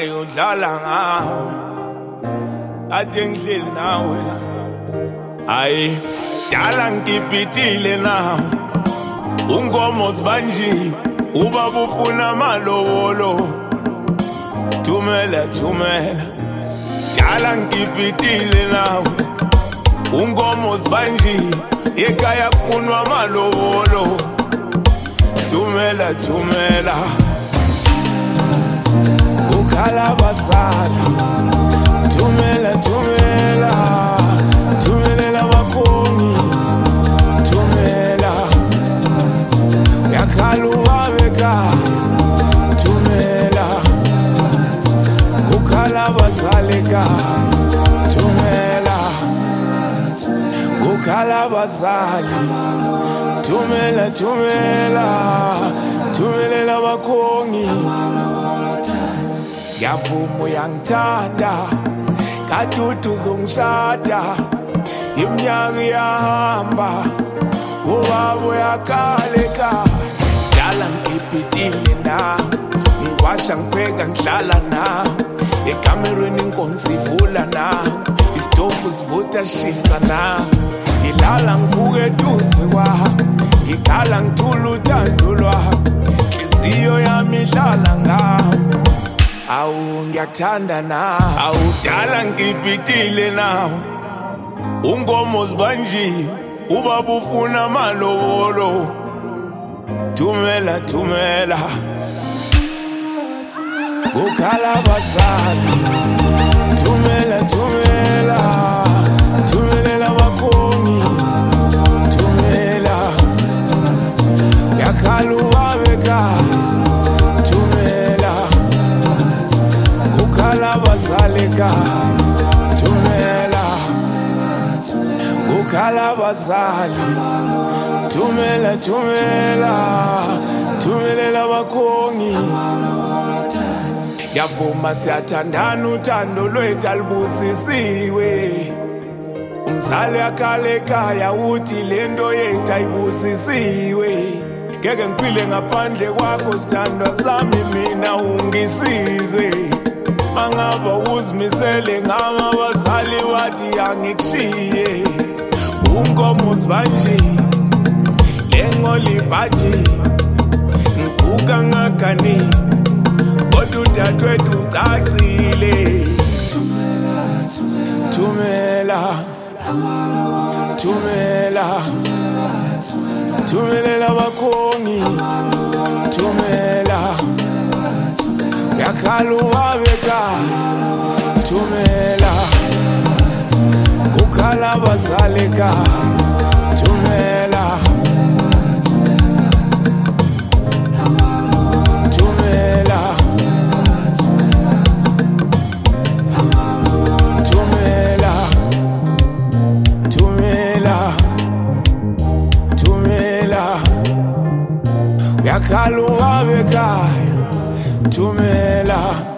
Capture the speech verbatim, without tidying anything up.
hayi udlala ngawe ade ngihleli nawe la hayi dala ngibhidile nawe ungomo zibanjiwe ubaba ufuna malowolo thumela thumela dala ngibhidile nawe ungomo zibanjiwe ekhaya kufunwa malowolo thumela thumela ukhala basali thumela thumela thumelela bakhongi thumela yakhala ubabeka thumela ukhala basali ka thumela ukhala basali thumela thumela thumelela bakhongi ngiyavuma uyangithanda kadudu uzongishada iminyaka iyahamba ubaba uyakhaleka dala ngibhidile nawe ngiwasha ngipheka ngihlala nawe ekamerweni inkonsi ivula nawe isitofu sivuta shisa nawe ngilala ngivuke eduze kwakho ngikhala ngithula uthando lwakho inhliziyo yami idlala ngawe awu ngiyakuthanda nawe awudala ngibhidile nawe ungomo zibanjiwe ubaba ufuna malowolo thumela thumela ukhala basali thumela thumela thumelela bakhongi thumela yakhala ubabeka thumela ukhala basali ka thumela ukhala basali thumela thumela thumelela bakhongi ngiyavuma siyathandana uthando lwethu alibusisiwe umzali akhale ekhaya uthi lento yethu ayibusisiwe ngeke ngiphile ngaphandle kwakho sithandwa sami mina ungisize mangaba uzimisele ngami abazali bathi angikushiye unkomo zibanjiwe lengqola ibhaji ngibuka ngagani kodwa udadewethu ucacile thumela thumela thumelela bakhongi thumela yakhala ubabeka thumela ukhala basali ka thumela thumela thumela thumela thumela yakhala ubabeka thumela